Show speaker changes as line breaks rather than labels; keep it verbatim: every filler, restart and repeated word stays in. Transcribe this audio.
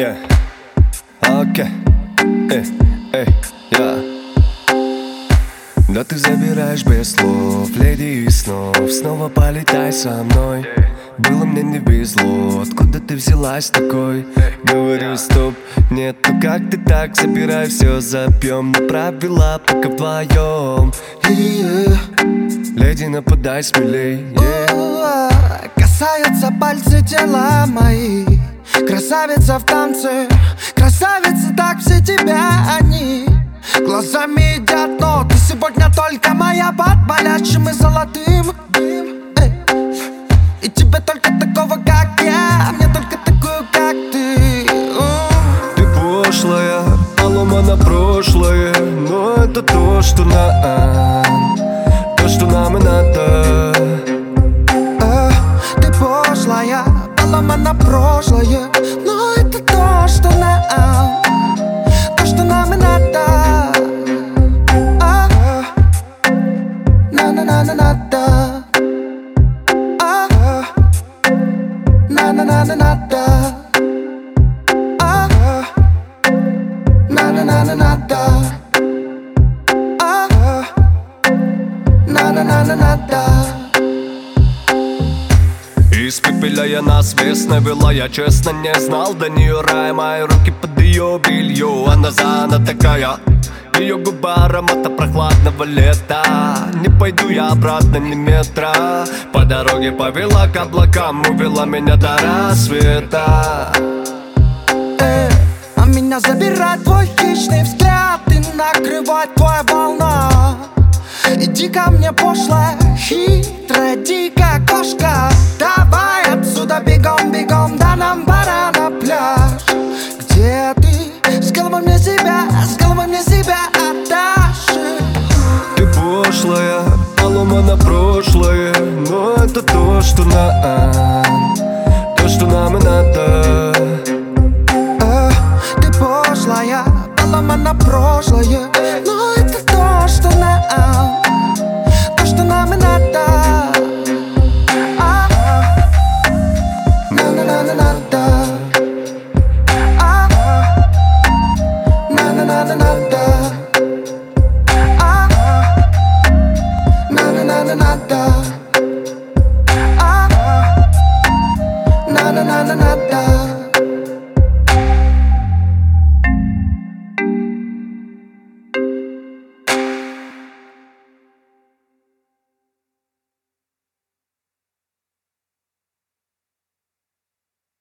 Yeah. Окей. Эй, эй, я. Да ты забираешь без слов, леди из снов. Снова полетай со мной. Было мне не везло, откуда ты взялась такой? Говорю стоп, нет, ну как ты так? Забирай все, запьем на правила, пока вдвоем. Леди, нападай смелей, yeah.
Касаются пальцы тела мои. Красавица в танце, красавица, так все тебя они. Глазами едят, но ты сегодня только моя. Под болящим и золотым. Эй. И тебе только такого, как я, мне только такую, как ты.
Ты пошлая, поломано прошлое, но это то, что нам, то, что нам и надо.
Ты пошлая, поломано прошлое, но это то, что нам, то, что нам и надо. На-на-на-на-надо. На-на-на-на-надо. На-на-на-на-надо. На-на-на-на-надо.
Испепеляя нас, вес навела. Я честно не знал до нее рая. Мои руки под ее белье, она зана такая. Ее губа аромата прохладного лета. Не пойду я обратно ни метра. По дороге повела к облакам, увела меня до рассвета.
Э, а меня забирает твой хищный взгляд и накрывает твоя волна. Иди ко мне, пошлая, хитрая, дикая кошка. Давай отсюда бегом, бегом, да нам пора на пляж. Где ты? С головой мне себя, с головой мне себя отдашь.
Ты пошлая, поломано прошлое, но это то, что нам, то, что нам и надо.
Ты пошлая, поломано прошлое, но это то, что нам, то, что нам и надо. На-на-на-на-надо. На-на-на-на-надо. Na na na na na.